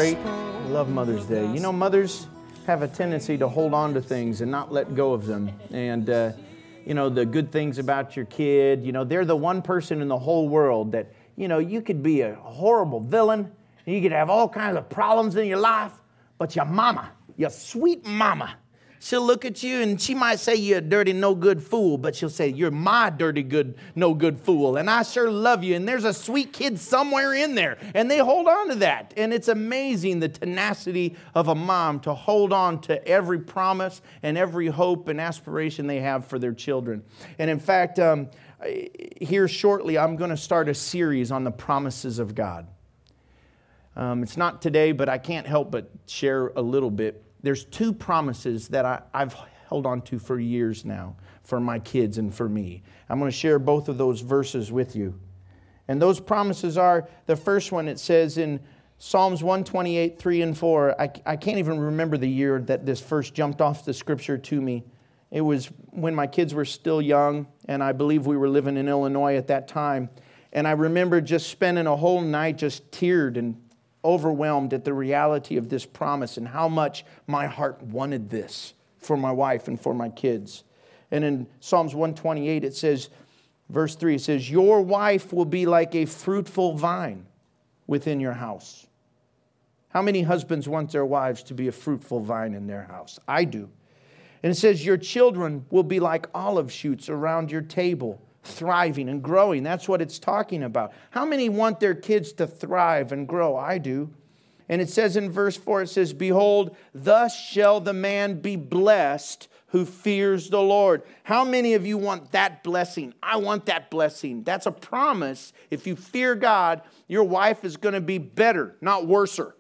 great. I love Mother's Day. You know, mothers have a tendency to hold on to things and not let go of them. And, you know, the good things about your kid, you know, they're the one person in the whole world that, you know, you could be a horrible villain, and you could have all kinds of problems in your life, but your mama, your sweet mama, she'll look at you and she might say you're a dirty, no good fool, but she'll say, you're my dirty, good, no good fool. And I sure love you. And there's a sweet kid somewhere in there. And they hold on to that. And it's amazing the tenacity of a mom to hold on to every promise and every hope and aspiration they have for their children. And in fact, here shortly, I'm going to start a series on the promises of God. It's not today, but I can't help but share a little bit. There's two promises that I've held on to for years now for my kids and for me. I'm going to share both of those verses with you. And those promises are, the first one, it says in Psalms 128, 3 and 4. I can't even remember the year that this first jumped off the scripture to me. It was when my kids were still young, and I believe we were living in Illinois at that time. And I remember just spending a whole night just teared and overwhelmed at the reality of this promise and how much my heart wanted this for my wife and for my kids. And in Psalms 128, it says, verse 3, it says, your wife will be like a fruitful vine within your house. How many husbands want their wives to be a fruitful vine in their house? I do. And it says, your children will be like olive shoots around your table, thriving and growing. That's what it's talking about. How many want their kids to thrive and grow? I do. And it says in verse 4, it says, behold, thus shall the man be blessed who fears the Lord. How many of you want that blessing? I want that blessing. That's a promise. If you fear God, your wife is going to be better, not worser.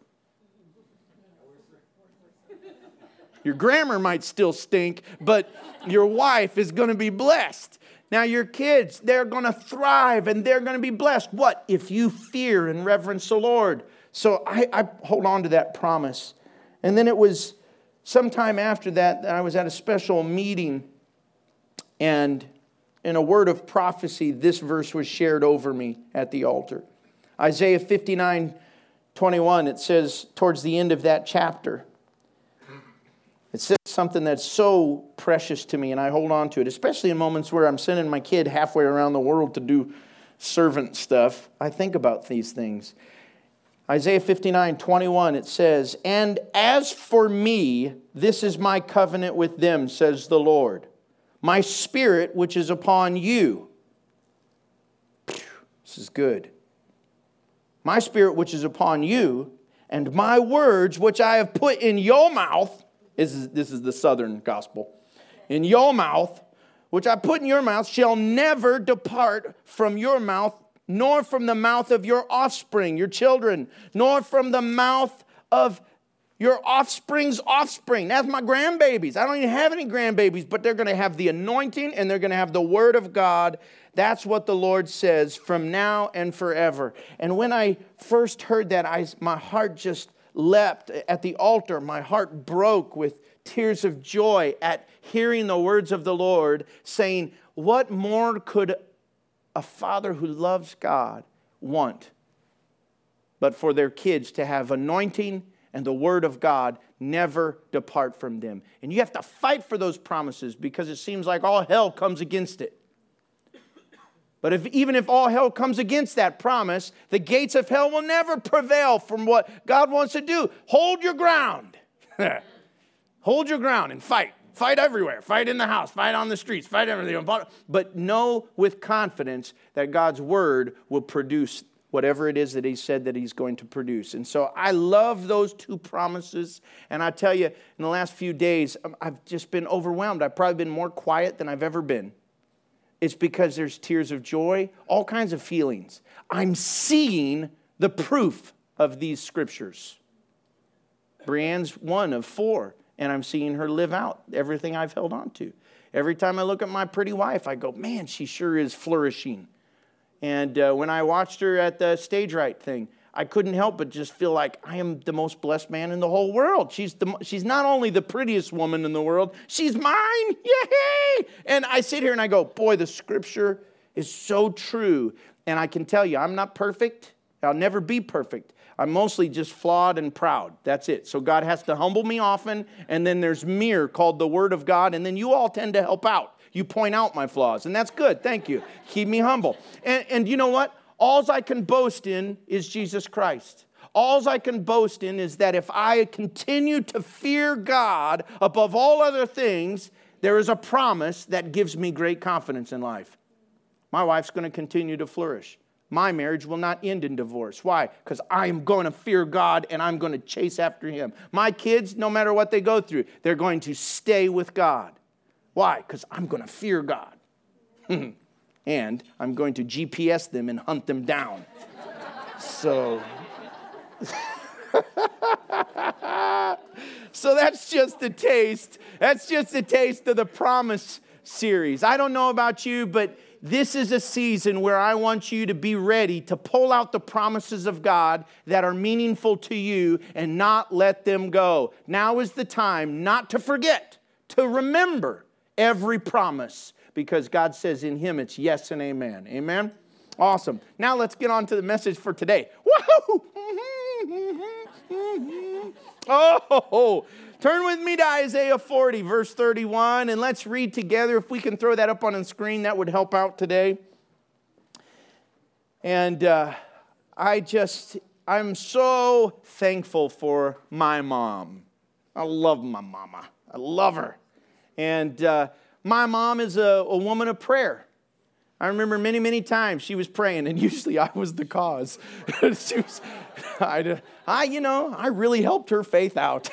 Your grammar might still stink, but your wife is going to be blessed. Now your kids, they're going to thrive and they're going to be blessed. What? If you fear and reverence the Lord. So I hold on to that promise. And then it was sometime after that I was at a special meeting, and in a word of prophecy, this verse was shared over me at the altar. Isaiah 59:21, it says towards the end of that chapter, it says something that's so precious to me, and I hold on to it, especially in moments where I'm sending my kid halfway around the world to do servant stuff. I think about these things. Isaiah 59:21, it says, and as for me, this is my covenant with them, says the Lord. My spirit which is upon you. This is good. My spirit which is upon you, and my words which I have put in your mouth. This is the Southern gospel. In your mouth, which I put in your mouth, shall never depart from your mouth, nor from the mouth of your offspring, your children, nor from the mouth of your offspring's offspring. That's my grandbabies. I don't even have any grandbabies, but they're going to have the anointing and they're going to have the word of God. That's what the Lord says from now and forever. And when I first heard that, my heart just leapt at the altar. My heart broke with tears of joy at hearing the words of the Lord saying, what more could a father who loves God want but for their kids to have anointing and the word of God never depart from them? And you have to fight for those promises because it seems like all hell comes against it. But even if all hell comes against that promise, the gates of hell will never prevail from what God wants to do. Hold your ground. Hold your ground and fight. Fight everywhere. Fight in the house. Fight on the streets. Fight everything. But know with confidence that God's word will produce whatever it is that he said that he's going to produce. And so I love those two promises. And I tell you, in the last few days, I've just been overwhelmed. I've probably been more quiet than I've ever been. It's because there's tears of joy, all kinds of feelings. I'm seeing the proof of these scriptures. Brianne's one of 4, and I'm seeing her live out everything I've held on to. Every time I look at my pretty wife, I go, man, she sure is flourishing. And when I watched her at the Stage Right thing, I couldn't help but just feel like I am the most blessed man in the whole world. She's not only the prettiest woman in the world, she's mine. Yay! And I sit here and I go, boy, the scripture is so true. And I can tell you, I'm not perfect. I'll never be perfect. I'm mostly just flawed and proud. That's it. So God has to humble me often, and then there's mirror called the Word of God, and then you all tend to help out. You point out my flaws, and that's good. Thank you. Keep me humble. And you know what? All I can boast in is Jesus Christ. All I can boast in is that if I continue to fear God above all other things, there is a promise that gives me great confidence in life. My wife's going to continue to flourish. My marriage will not end in divorce. Why? Because I am going to fear God and I'm going to chase after Him. My kids, no matter what they go through, they're going to stay with God. Why? Because I'm going to fear God. And I'm going to GPS them and hunt them down. So that's just a taste. That's just a taste of the Promise series. I don't know about you, but this is a season where I want you to be ready to pull out the promises of God that are meaningful to you and not let them go. Now is the time not to forget, to remember every promise, because God says in Him it's yes and amen. Amen? Awesome. Now let's get on to the message for today. Woohoo! Oh, turn with me to Isaiah 40, verse 31, and let's read together. If we can throw that up on the screen, that would help out today. And I'm so thankful for my mom. I love my mama. I love her. And my mom is a woman of prayer. I remember many, many times she was praying, and usually I was the cause. I really helped her faith out.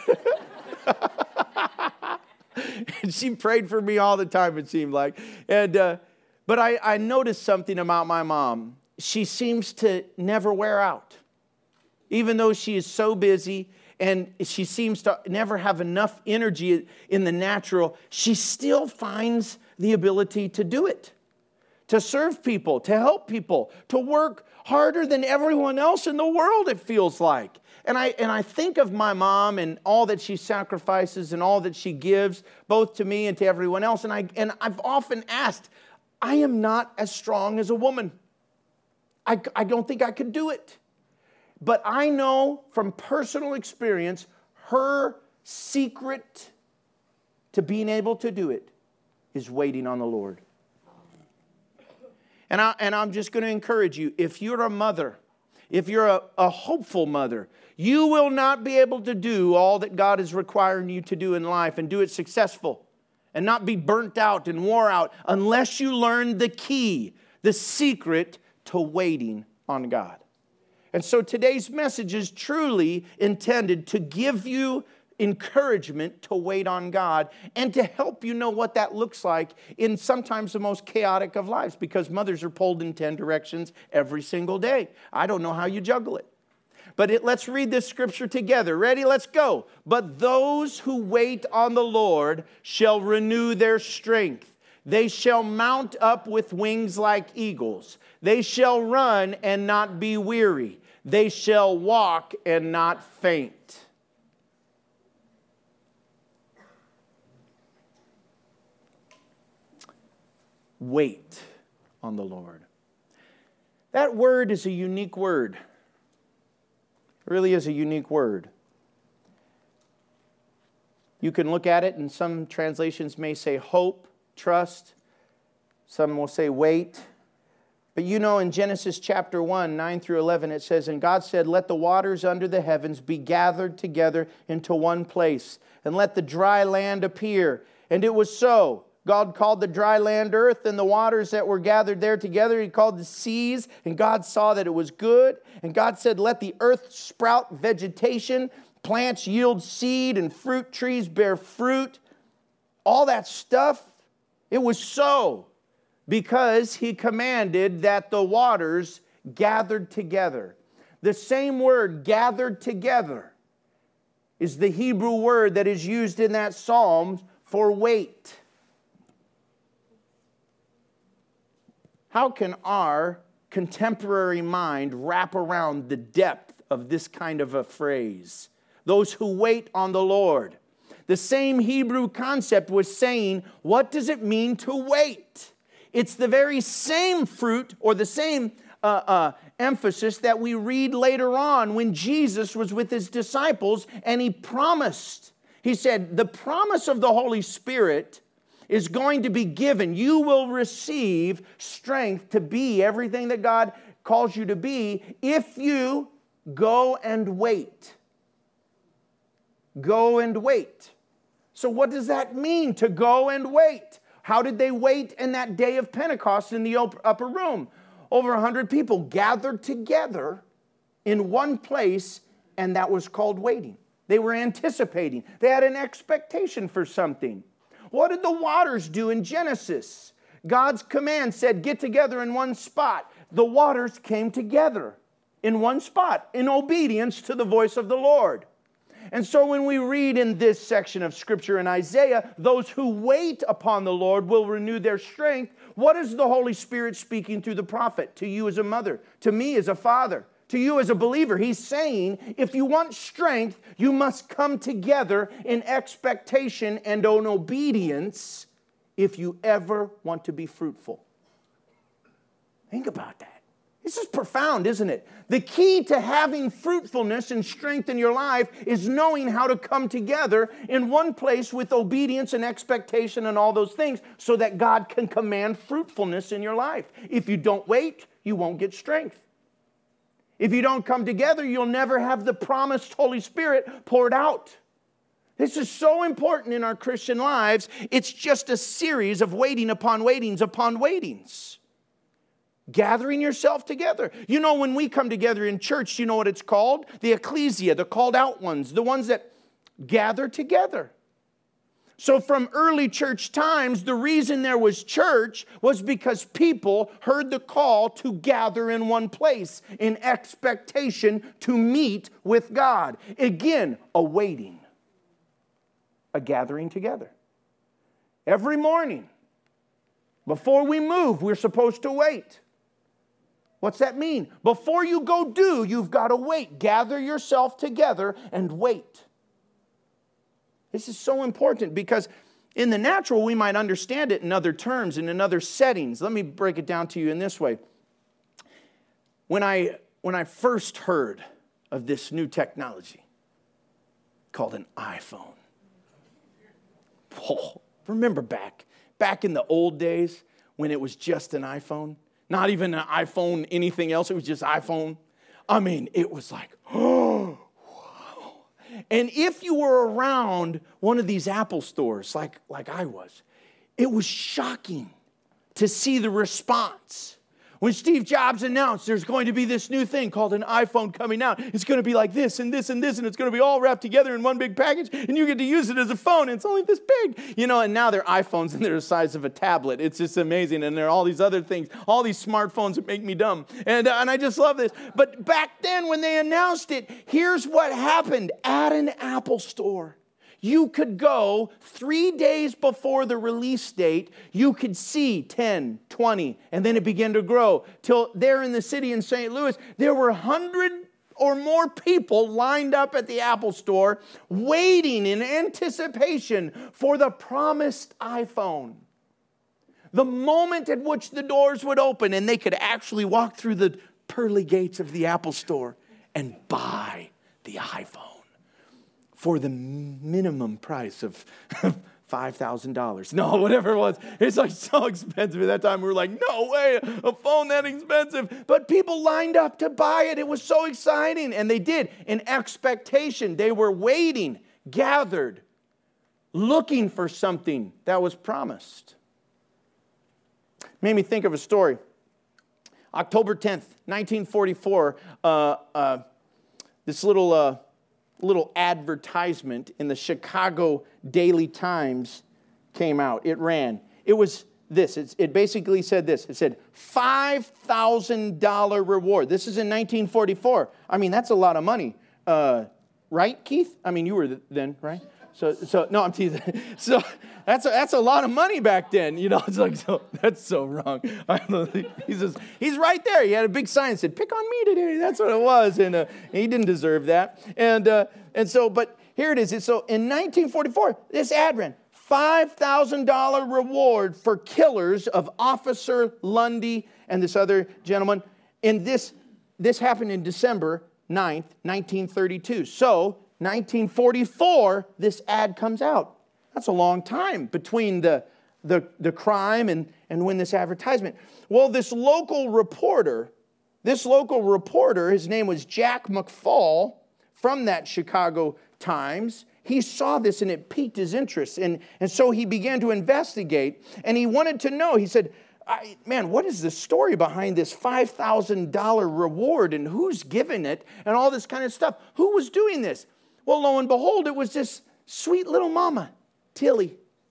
And she prayed for me all the time, it seemed like. But I noticed something about my mom. She seems to never wear out. Even though she is so busy and she seems to never have enough energy in the natural, she still finds the ability to do it. To serve people, to help people, to work harder than everyone else in the world, it feels like. And I think of my mom and all that she sacrifices and all that she gives, both to me and to everyone else. And I've often asked, I am not as strong as a woman. I don't think I could do it. But I know from personal experience, her secret to being able to do it is waiting on the Lord. And I'm just going to encourage you, if you're a mother, if you're a hopeful mother, you will not be able to do all that God is requiring you to do in life and do it successful and not be burnt out and wore out unless you learn the key, the secret to waiting on God. And so today's message is truly intended to give you encouragement to wait on God and to help you know what that looks like in sometimes the most chaotic of lives, because mothers are pulled in 10 directions every single day. I don't know how you juggle it. But let's read this scripture together. Ready? Let's go. But those who wait on the Lord shall renew their strength. They shall mount up with wings like eagles. They shall run and not be weary. They shall walk and not faint. Wait on the Lord. That word is a unique word. It really is a unique word. You can look at it, and some translations may say hope, trust. Some will say wait. But you know, in Genesis chapter 1, 9 through 11, it says, And God said, Let the waters under the heavens be gathered together into one place, and let the dry land appear. And it was so. God called the dry land earth, and the waters that were gathered there together He called the seas. And God saw that it was good. And God said, Let the earth sprout vegetation, plants yield seed, and fruit trees bear fruit. All that stuff, it was so, because He commanded that the waters gathered together. The same word, gathered together, is the Hebrew word that is used in that psalm for wait. How can our contemporary mind wrap around the depth of this kind of a phrase? Those who wait on the Lord. The same Hebrew concept was saying, what does it mean to wait? It's the very same fruit or the same emphasis that we read later on when Jesus was with his disciples and he promised. He said, the promise of the Holy Spirit is going to be given. You will receive strength to be everything that God calls you to be if you go and wait. Go and wait. So what does that mean, to go and wait? How did they wait in that day of Pentecost in the upper room? Over 100 people gathered together in one place, and that was called waiting. They were anticipating. They had an expectation for something. What did the waters do in Genesis? God's command said, get together in one spot. The waters came together in one spot in obedience to the voice of the Lord. And so when we read in this section of Scripture in Isaiah, those who wait upon the Lord will renew their strength. What is the Holy Spirit speaking through the prophet? To you as a mother, to me as a father, to you as a believer. He's saying, if you want strength, you must come together in expectation and in obedience if you ever want to be fruitful. Think about that. This is profound, isn't it? The key to having fruitfulness and strength in your life is knowing how to come together in one place with obedience and expectation and all those things so that God can command fruitfulness in your life. If you don't wait, you won't get strength. If you don't come together, you'll never have the promised Holy Spirit poured out. This is so important in our Christian lives. It's just a series of waiting upon waitings upon waitings. Gathering yourself together. You know, when we come together in church, you know what it's called? The ecclesia, the called out ones, the ones that gather together. So from early church times, the reason there was church was because people heard the call to gather in one place in expectation to meet with God. Again, a waiting, a gathering together. Every morning, before we move, we're supposed to wait. What's that mean? Before you go do, you've got to wait. Gather yourself together and wait. This is so important because in the natural, we might understand it in other terms and in other settings. Let me break it down to you in this way. When I first heard of this new technology called an iPhone, remember back in the old days when it was just an iPhone? Not even an iPhone, anything else. It was just iPhone. I mean, it was like, oh, wow. And if you were around one of these Apple stores like I was, it was shocking to see the response. When Steve Jobs announced there's going to be this new thing called an iPhone coming out, it's going to be like this and this and this, and it's going to be all wrapped together in one big package, and you get to use it as a phone, and it's only this big. You know, and now they're iPhones, and they're the size of a tablet. It's just amazing, and there are all these other things, all these smartphones that make me dumb. And I just love this. But back then when they announced it, here's what happened at an Apple store. You could go 3 days before the release date. You could see 10, 20, and then it began to grow. Till there in the city in St. Louis, there were 100 or more people lined up at the Apple store waiting in anticipation for the promised iPhone. The moment at which the doors would open and they could actually walk through the pearly gates of the Apple store and buy the iPhone. For the minimum price of $5,000. No, whatever it was. It's like so expensive. At that time, we were like, no way, a phone that expensive. But people lined up to buy it. It was so exciting. And they did in expectation. They were waiting, gathered, looking for something that was promised. Made me think of a story. October 10th, 1944, this little advertisement in the Chicago Daily Times came out. It ran. It was this. It basically said this. It said, $5,000 reward. This is in 1944. I mean, that's a lot of money. Right, Keith? I mean, you were then, right? So no, I'm teasing. So that's a lot of money back then. You know, it's like, so that's so wrong. He's right there. He had a big sign that said, "Pick on me today." That's what it was, and he didn't deserve that. And so, but here it is. So in 1944, this ad ran, $5,000 reward for killers of Officer Lundy and this other gentleman. And this happened in December 9th, 1932. So, 1944, this ad comes out. That's a long time between the crime and when this advertisement. Well, this local reporter, his name was Jack McFall from that Chicago Times. He saw this and it piqued his interest. And so he began to investigate and he wanted to know. He said, man, what is the story behind this $5,000 reward and who's giving it and all this kind of stuff? Who was doing this? Well, lo and behold, it was this sweet little mama, Tilly.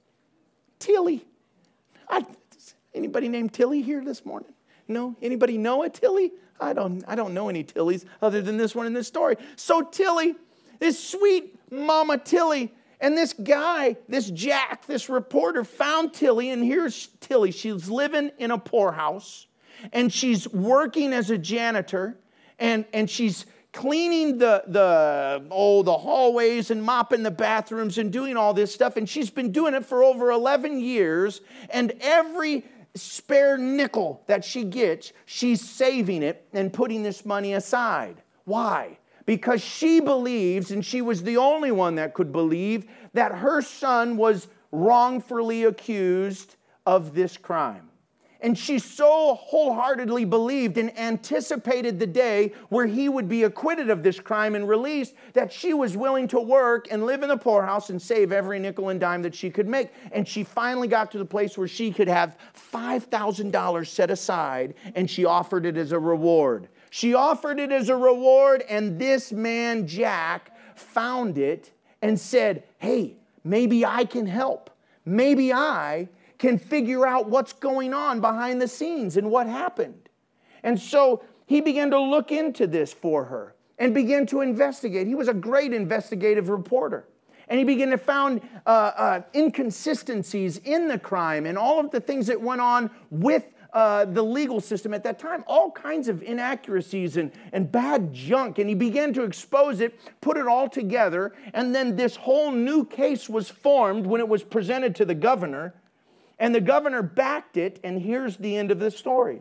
Anybody named Tilly here this morning? No? Anybody know a Tilly? I don't know any Tillys other than this one in this story. So Tilly, this sweet mama Tilly, and this guy, this Jack, this reporter found Tilly, and here's Tilly. She's living in a poorhouse, and she's working as a janitor, and she's cleaning the hallways and mopping the bathrooms and doing all this stuff, and she's been doing it for over 11 years, and every spare nickel that she gets, she's saving it and putting this money aside. Why? Because she believes, and she was the only one that could believe, that her son was wrongfully accused of this crime. And she so wholeheartedly believed and anticipated the day where he would be acquitted of this crime and released that she was willing to work and live in the poorhouse and save every nickel and dime that she could make. And she finally got to the place where she could have $5,000 set aside, and she offered it as a reward. She offered it as a reward, and this man, Jack, found it and said, hey, maybe I can help. Maybe I can figure out what's going on behind the scenes and what happened. And so he began to look into this for her and began to investigate. He was a great investigative reporter. And he began to find inconsistencies in the crime and all of the things that went on with the legal system at that time, all kinds of inaccuracies and bad junk. And he began to expose it, put it all together, and then this whole new case was formed when it was presented to the governor, and the governor backed it, and here's the end of the story.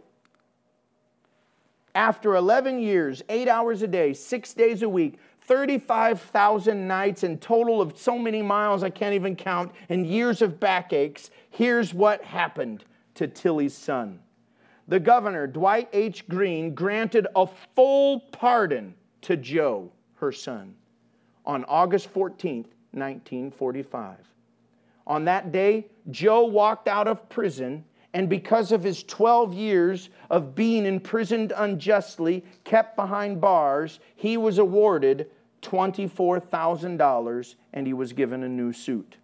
After 11 years, 8 hours a day, 6 days a week, 35,000 nights, and total of so many miles I can't even count, and years of backaches, here's what happened to Tilly's son. The governor, Dwight H. Green, granted a full pardon to Joe, her son, on August 14th, 1945. On that day, Joe walked out of prison, and because of his 12 years of being imprisoned unjustly, kept behind bars, he was awarded $24,000, and he was given a new suit.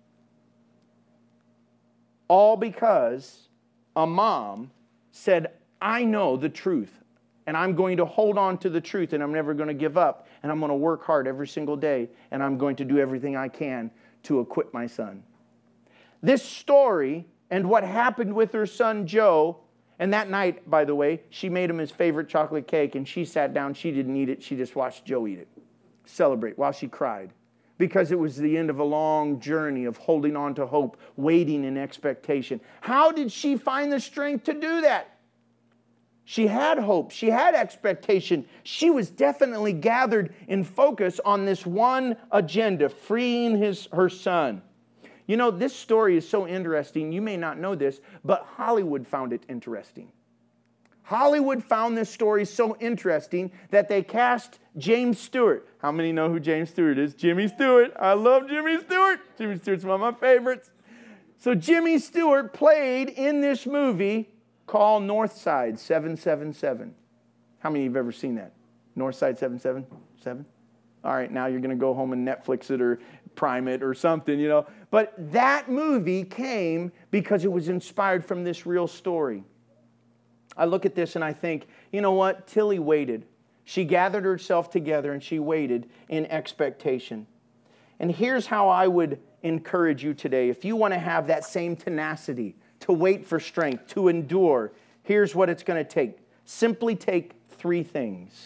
All because a mom said, I know the truth, and I'm going to hold on to the truth, and I'm never going to give up, and I'm going to work hard every single day, and I'm going to do everything I can to acquit my son. This story and what happened with her son Joe, and that night, by the way, she made him his favorite chocolate cake, and she sat down, she didn't eat it, she just watched Joe eat it. Celebrate while she cried. Because it was the end of a long journey of holding on to hope, waiting in expectation. How did she find the strength to do that? She had hope. She had expectation. She was definitely gathered in focus on this one agenda, freeing her son. You know, this story is so interesting. You may not know this, but Hollywood found it interesting. Hollywood found this story so interesting that they cast James Stewart. How many know who James Stewart is? Jimmy Stewart. I love Jimmy Stewart. Jimmy Stewart's one of my favorites. So Jimmy Stewart played in this movie called Northside 777. How many of you have ever seen that? Northside 777? All right, now you're going to go home and Netflix it or Prime it or something, you know. But that movie came because it was inspired from this real story. I look at this and I think, you know what? Tilly waited. She gathered herself together and she waited in expectation. And here's how I would encourage you today. If you want to have that same tenacity, to wait for strength, to endure, here's what it's going to take. Simply take 3 things.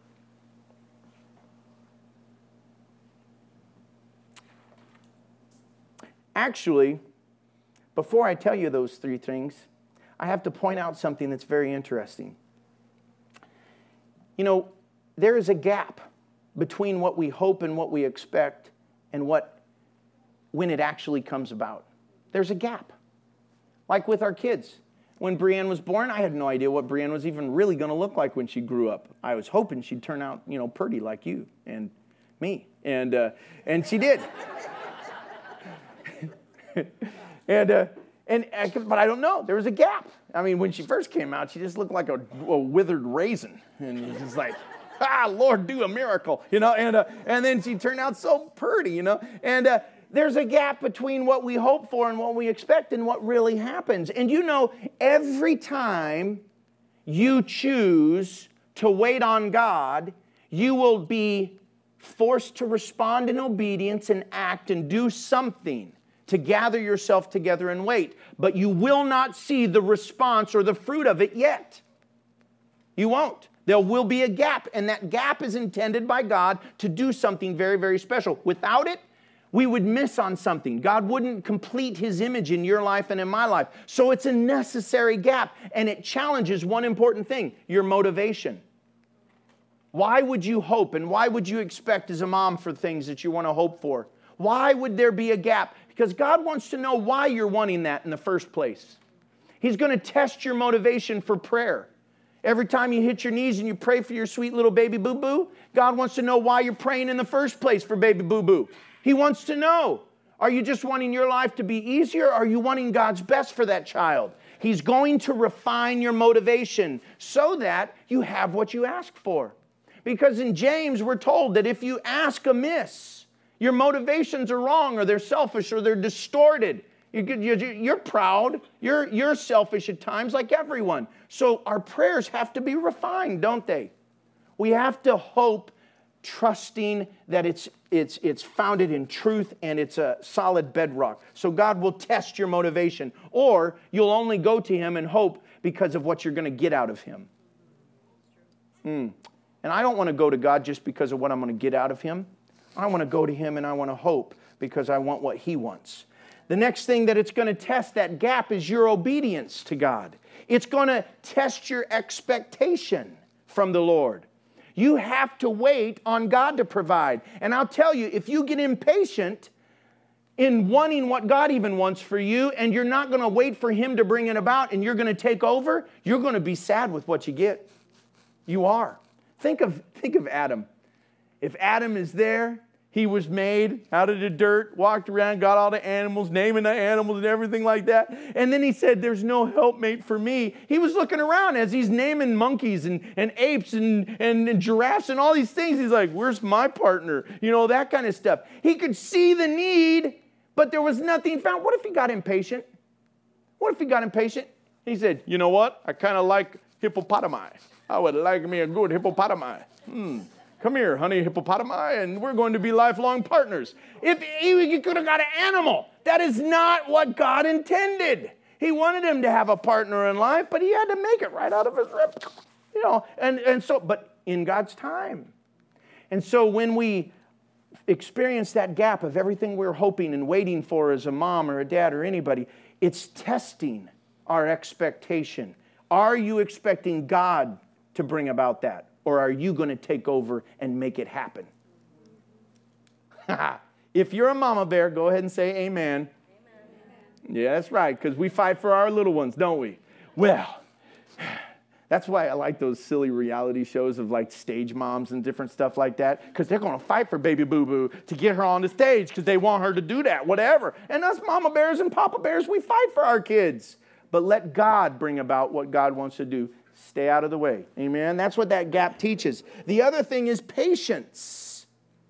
Actually, before I tell you those 3 things, I have to point out something that's very interesting. You know, there is a gap between what we hope and what we expect and when it actually comes about. There's a gap. Like with our kids. When Brienne was born, I had no idea what Brienne was even really going to look like when she grew up. I was hoping she'd turn out, pretty like you and me. And she did. But I don't know. There was a gap. I mean, when she first came out, she just looked like a withered raisin. And it's just like, Lord, do a miracle, and then she turned out so pretty, and there's a gap between what we hope for and what we expect and what really happens. And every time you choose to wait on God, you will be forced to respond in obedience and act and do something to gather yourself together and wait. But you will not see the response or the fruit of it yet. You won't. There will be a gap, and that gap is intended by God to do something very, very special. Without it, we would miss on something. God wouldn't complete His image in your life and in my life. So it's a necessary gap, and it challenges one important thing, your motivation. Why would you hope, and why would you expect as a mom for things that you want to hope for? Why would there be a gap? Because God wants to know why you're wanting that in the first place. He's going to test your motivation for prayer. Every time you hit your knees and you pray for your sweet little baby boo-boo, God wants to know why you're praying in the first place for baby boo-boo. He wants to know, are you just wanting your life to be easier, or are you wanting God's best for that child? He's going to refine your motivation so that you have what you ask for. Because in James, we're told that if you ask amiss, your motivations are wrong, or they're selfish, or they're distorted. You're proud. You're selfish at times like everyone. So our prayers have to be refined, don't they? We have to hope, trusting that it's founded in truth and it's a solid bedrock. So God will test your motivation. Or you'll only go to Him and hope because of what you're going to get out of Him. And I don't want to go to God just because of what I'm going to get out of Him. I want to go to Him and I want to hope because I want what He wants. The next thing that it's going to test that gap is your obedience to God. It's going to test your expectation from the Lord. You have to wait on God to provide. And I'll tell you, if you get impatient in wanting what God even wants for you, and you're not going to wait for Him to bring it about, and you're going to take over, you're going to be sad with what you get. You are. Think of Adam. If Adam is there, he was made out of the dirt, walked around, got all the animals, naming the animals and everything like that. And then he said, there's no helpmate for me. He was looking around as he's naming monkeys and apes and giraffes and all these things. He's like, where's my partner? That kind of stuff. He could see the need, but there was nothing found. What if he got impatient? He said, you know what? I kind of like hippopotami. I would like me a good hippopotami. Come here, honey hippopotami, and we're going to be lifelong partners. If you could have got an animal, that is not what God intended. He wanted him to have a partner in life, but he had to make it right out of his rib. But in God's time. And so when we experience that gap of everything we're hoping and waiting for as a mom or a dad or anybody, it's testing our expectation. Are you expecting God to bring about that? Or are you going to take over and make it happen? If you're a mama bear, go ahead and say amen. Amen. Yeah, that's right, because we fight for our little ones, don't we? Well, that's why I like those silly reality shows of like stage moms and different stuff like that, because they're going to fight for baby boo-boo to get her on the stage because they want her to do that, whatever. And us mama bears and papa bears, we fight for our kids. But let God bring about what God wants to do. Stay out of the way. Amen? That's what that gap teaches. The other thing is patience.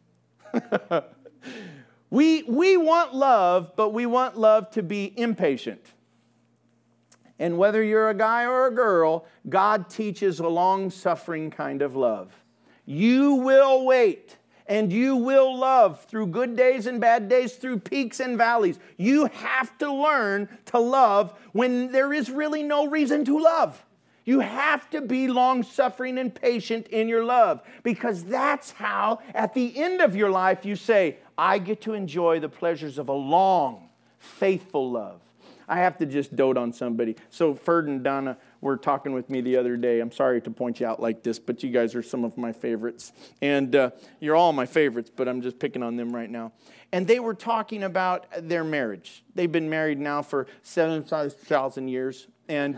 We want love, but we want love to be impatient. And whether you're a guy or a girl, God teaches a long-suffering kind of love. You will wait, and you will love through good days and bad days, through peaks and valleys. You have to learn to love when there is really no reason to love. You have to be long-suffering and patient in your love, because that's how, at the end of your life, you say, I get to enjoy the pleasures of a long, faithful love. I have to just dote on somebody. So Ferd and Donna were talking with me the other day. I'm sorry to point you out like this, but you guys are some of my favorites. And you're all my favorites, but I'm just picking on them right now. And they were talking about their marriage. They've been married now for 7,000 years. And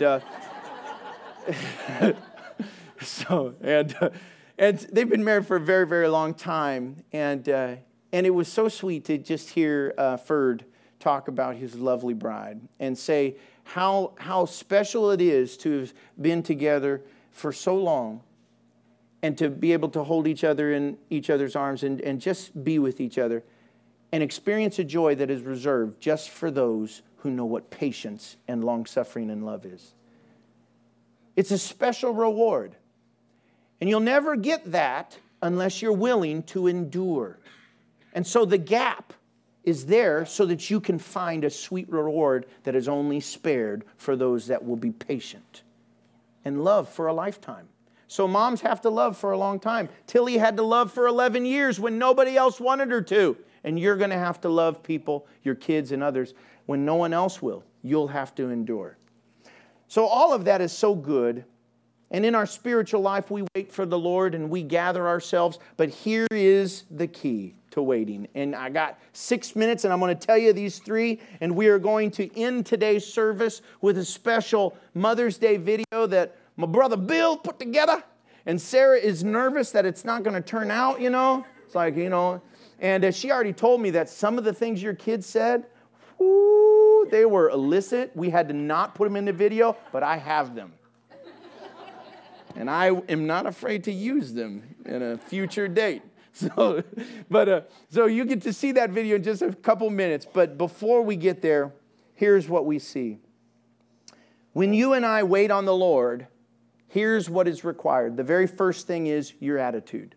and they've been married for a very, very long time. And it was so sweet to just hear Ferd talk about his lovely bride and say how special it is to have been together for so long and to be able to hold each other in each other's arms and just be with each other and experience a joy that is reserved just for those who know what patience and long-suffering and love is. It's a special reward. And you'll never get that unless you're willing to endure. And so the gap is there so that you can find a sweet reward that is only spared for those that will be patient and love for a lifetime. So moms have to love for a long time. Tilly had to love for 11 years when nobody else wanted her to. And you're going to have to love people, your kids and others, when no one else will. You'll have to endure. So all of that is so good. And in our spiritual life, we wait for the Lord and we gather ourselves. But here is the key to waiting. And I got 6 minutes and I'm going to tell you these three. And we are going to end today's service with a special Mother's Day video that my brother Bill put together. And Sarah is nervous that it's not going to turn out, It's like, And she already told me that some of the things your kids said, they were illicit. We had to not put them in the video, but I have them. And I am not afraid to use them in a future date. So you get to see that video in just a couple minutes. But before we get there, here's what we see. When you and I wait on the Lord, here's what is required. The very first thing is your attitude.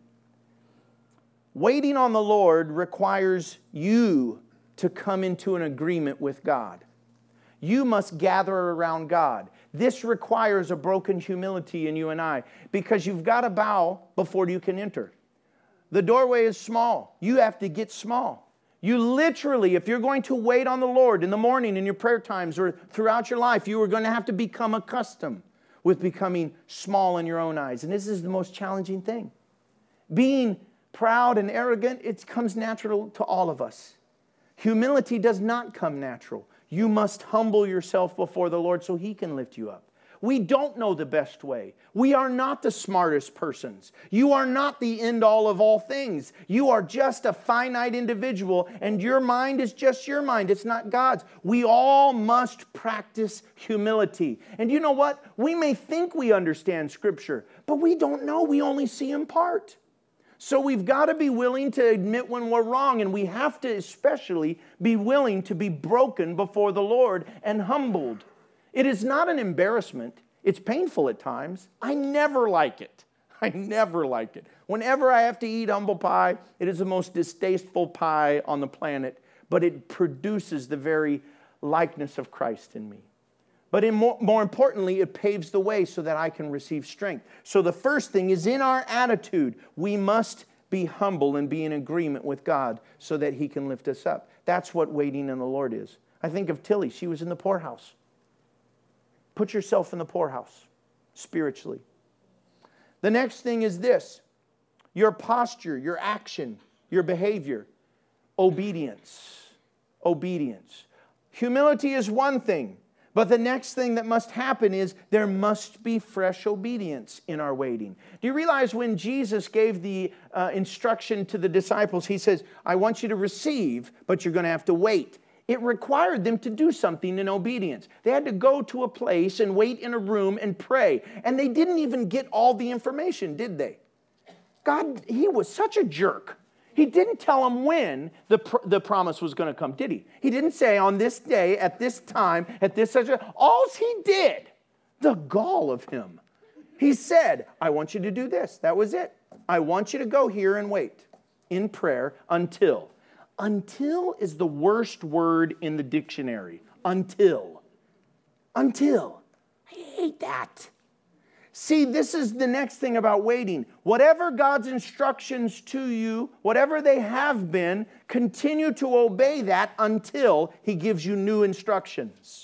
Waiting on the Lord requires you to come into an agreement with God. You must gather around God. This requires a broken humility in you and I, because you've got to bow before you can enter. The doorway is small. You have to get small. You literally, if you're going to wait on the Lord in the morning in your prayer times or throughout your life, you are going to have to become accustomed with becoming small in your own eyes. And this is the most challenging thing. Being proud and arrogant, it comes natural to all of us. Humility does not come natural. You must humble yourself before the Lord so He can lift you up. We don't know the best way. We are not the smartest persons. You are not the end all of all things. You are just a finite individual, and your mind is just your mind. It's not God's. We all must practice humility. And you know what? We may think we understand Scripture, but we don't know. We only see in part. So we've got to be willing to admit when we're wrong, and we have to especially be willing to be broken before the Lord and humbled. It is not an embarrassment. It's painful at times. I never like it. Whenever I have to eat humble pie, it is the most distasteful pie on the planet, but it produces the very likeness of Christ in me. But more importantly, it paves the way so that I can receive strength. So the first thing is in our attitude. We must be humble and be in agreement with God so that He can lift us up. That's what waiting on the Lord is. I think of Tilly. She was in the poorhouse. Put yourself in the poorhouse spiritually. The next thing is this. Your posture, your action, your behavior. Obedience. Obedience. Humility is one thing. But the next thing that must happen is there must be fresh obedience in our waiting. Do you realize when Jesus gave the instruction to the disciples, He says, I want you to receive, but you're going to have to wait. It required them to do something in obedience. They had to go to a place and wait in a room and pray. And they didn't even get all the information, did they? God, He was such a jerk. He didn't tell them when the promise was going to come, did He? He didn't say on this day, at this time, at this such a... All He did, the gall of Him. He said, I want you to do this. That was it. I want you to go here and wait in prayer until. Until is the worst word in the dictionary. Until. Until. I hate that. See, this is the next thing about waiting. Whatever God's instructions to you, whatever they have been, continue to obey that until He gives you new instructions.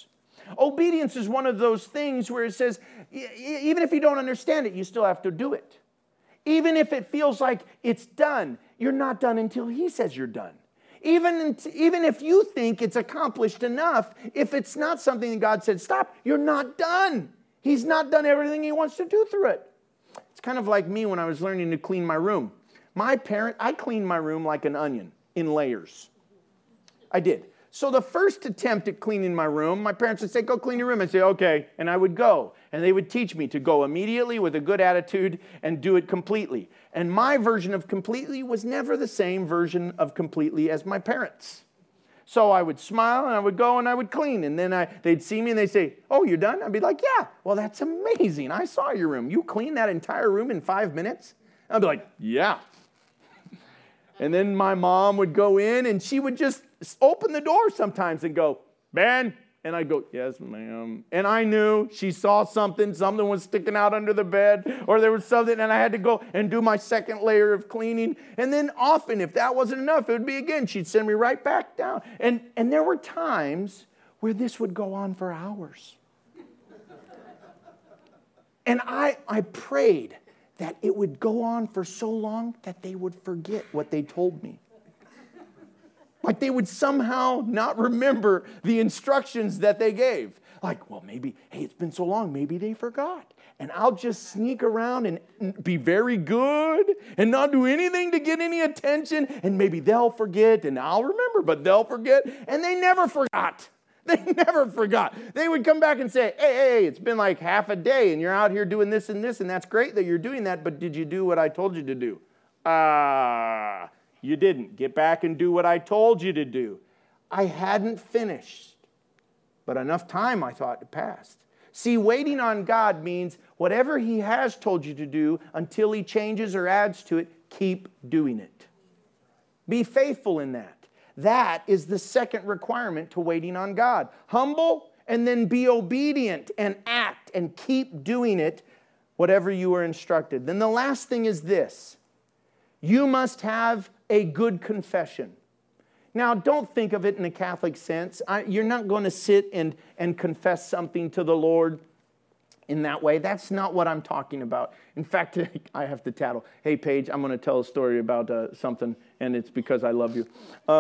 Obedience is one of those things where it says, even if you don't understand it, you still have to do it. Even if it feels like it's done, you're not done until He says you're done. Even if you think it's accomplished enough, if it's not something that God said, stop, you're not done. He's not done everything He wants to do through it. It's kind of like me when I was learning to clean my room. I cleaned my room like an onion in layers. I did. So the first attempt at cleaning my room, my parents would say, go clean your room. I'd say, okay. And I would go. And they would teach me to go immediately with a good attitude and do it completely. And my version of completely was never the same version of completely as my parents'. So I would smile and I would go and I would clean. And then they'd see me and they'd say, oh, you're done? I'd be like, yeah. Well, that's amazing. I saw your room. You cleaned that entire room in 5 minutes? I'd be like, yeah. And then my mom would go in and she would just open the door sometimes and go, Ben? And I'd go, yes, ma'am. And I knew she saw something was sticking out under the bed, or there was something, and I had to go and do my second layer of cleaning. And then often, if that wasn't enough, it would be again. She'd send me right back down. And there were times where this would go on for hours. And I prayed that it would go on for so long that they would forget what they told me. Like they would somehow not remember the instructions that they gave. Like, well, maybe, hey, it's been so long, maybe they forgot. And I'll just sneak around and be very good and not do anything to get any attention. And maybe they'll forget and I'll remember, but they'll forget. And they never forgot. They never forgot. They would come back and say, hey, it's been like half a day and you're out here doing this, and that's great that you're doing that, but did you do what I told you to do? You didn't. Get back and do what I told you to do. I hadn't finished, but enough time, I thought, had passed. See, waiting on God means whatever He has told you to do until He changes or adds to it, keep doing it. Be faithful in that. That is the second requirement to waiting on God. Humble and then be obedient and act and keep doing it, whatever you are instructed. Then the last thing is this. You must have a good confession. Now, don't think of it in a Catholic sense. You're not going to sit and confess something to the Lord in that way. That's not what I'm talking about. In fact, I have to tattle. Hey, Paige, I'm going to tell a story about something, and it's because I love you.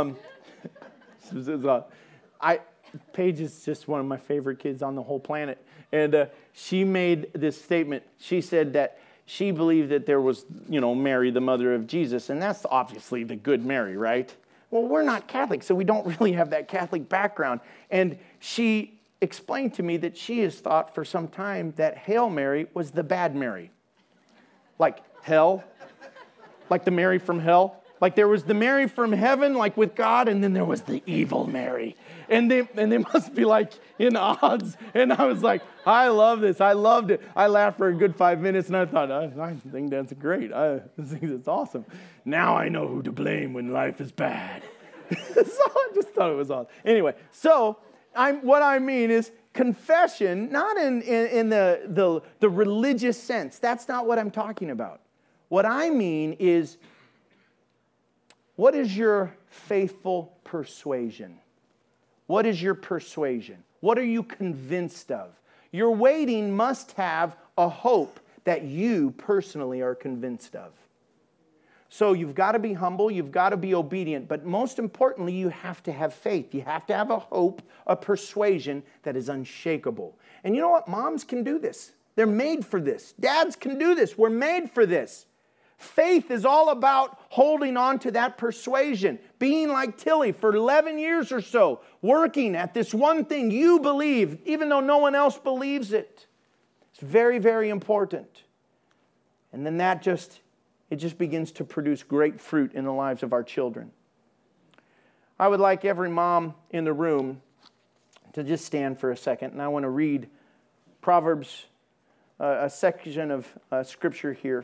Paige is just one of my favorite kids on the whole planet. And she made this statement. She said that she believed that there was, Mary, the mother of Jesus. And that's obviously the good Mary, right? Well, we're not Catholic, so we don't really have that Catholic background. And she explained to me that she has thought for some time that Hail Mary was the bad Mary. Like hell. Like the Mary from hell. Like there was the Mary from heaven, like with God, and then there was the evil Mary. And they must be like in odds. And I was like, I love this. I loved it. I laughed for a good 5 minutes, and I thought, I think that's great. I think it's awesome. Now I know who to blame when life is bad. So I just thought it was awesome. Anyway, so what I mean is confession, not in the religious sense. That's not what I'm talking about. What I mean is, what is your faithful persuasion? What is your persuasion? What are you convinced of? Your waiting must have a hope that you personally are convinced of. So you've got to be humble, you've got to be obedient, but most importantly, you have to have faith. You have to have a hope, a persuasion that is unshakable. And you know what? Moms can do this. They're made for this. Dads can do this. We're made for this. Faith is all about holding on to that persuasion, being like Tilly for 11 years or so, working at this one thing you believe, even though no one else believes it. It's very, very important. And then it just begins to produce great fruit in the lives of our children. I would like every mom in the room to just stand for a second, and I want to read Proverbs, a section of Scripture here.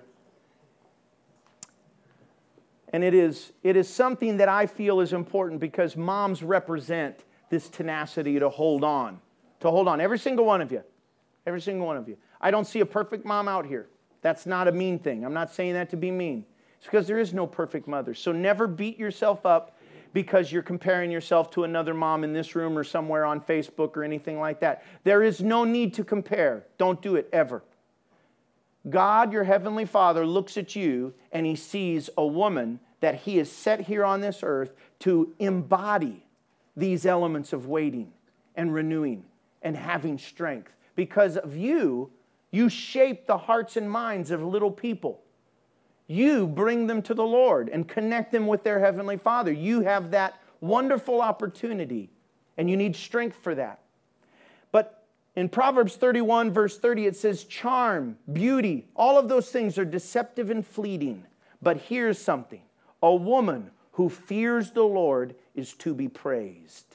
And it is something that I feel is important because moms represent this tenacity to hold on. To hold on. Every single one of you. Every single one of you. I don't see a perfect mom out here. That's not a mean thing. I'm not saying that to be mean. It's because there is no perfect mother. So never beat yourself up because you're comparing yourself to another mom in this room or somewhere on Facebook or anything like that. There is no need to compare. Don't do it ever. God, your heavenly Father, looks at you and He sees a woman that He has set here on this earth to embody these elements of waiting and renewing and having strength. Because of you, you shape the hearts and minds of little people. You bring them to the Lord and connect them with their heavenly Father. You have that wonderful opportunity, and you need strength for that. But in Proverbs 31, verse 30, it says, charm, beauty, all of those things are deceptive and fleeting. But here's something. A woman who fears the Lord is to be praised.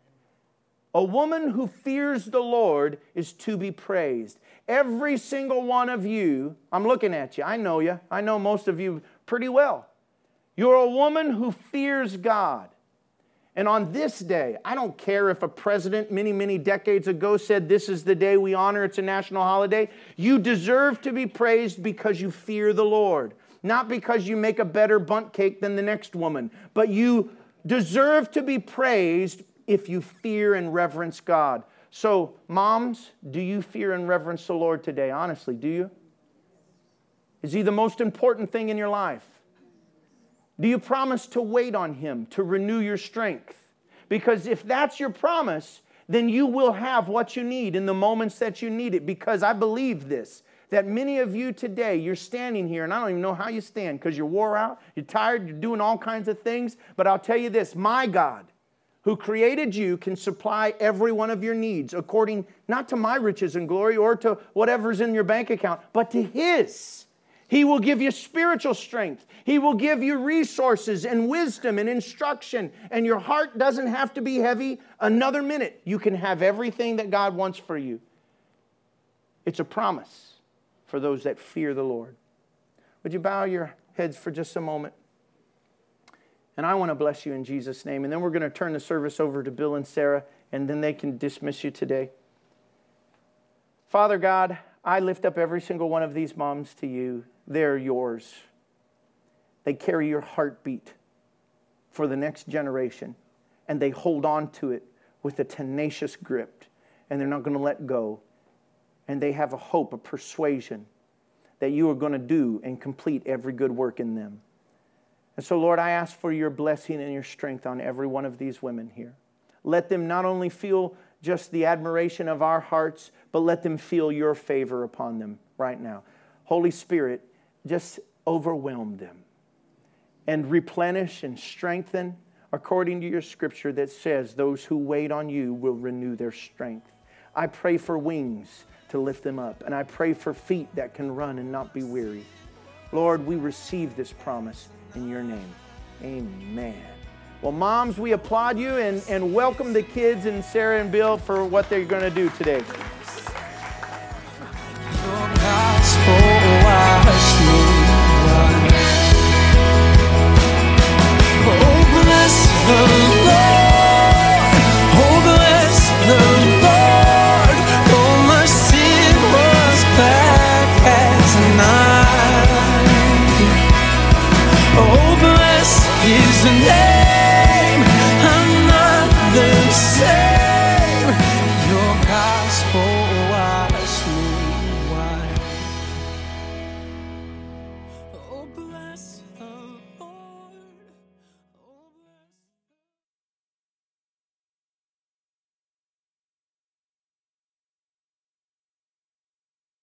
A woman who fears the Lord is to be praised. Every single one of you, I'm looking at you, I know you. I know most of you pretty well. You're a woman who fears God. And on this day, I don't care if a president many, many decades ago said this is the day we honor, it's a national holiday. You deserve to be praised because you fear the Lord. Not because you make a better bundt cake than the next woman. But you deserve to be praised if you fear and reverence God. So, moms, do you fear and reverence the Lord today? Honestly, do you? Is He the most important thing in your life? Do you promise to wait on Him, to renew your strength? Because if that's your promise, then you will have what you need in the moments that you need it. Because I believe this, that many of you today, you're standing here, and I don't even know how you stand because you're wore out, you're tired, you're doing all kinds of things. But I'll tell you this, my God, who created you, can supply every one of your needs according not to my riches and glory or to whatever's in your bank account, but to His. He will give you spiritual strength. He will give you resources and wisdom and instruction, and your heart doesn't have to be heavy another minute. You can have everything that God wants for you. It's a promise for those that fear the Lord. Would you bow your heads for just a moment? And I want to bless you in Jesus' name. And then we're going to turn the service over to Bill and Sarah, and then they can dismiss you today. Father God, I lift up every single one of these moms to you. They're yours. They carry your heartbeat for the next generation, and they hold on to it with a tenacious grip, and they're not going to let go. And they have a hope, a persuasion that you are going to do and complete every good work in them. And so, Lord, I ask for your blessing and your strength on every one of these women here. Let them not only feel just the admiration of our hearts, but let them feel your favor upon them right now. Holy Spirit, just overwhelm them and replenish and strengthen according to your scripture that says those who wait on you will renew their strength. I pray for wings to lift them up, and I pray for feet that can run and not be weary. Lord, we receive this promise in your name. Amen. Well, moms, we applaud you and welcome the kids and Sarah and Bill for what they're going to do today. Oh, bless the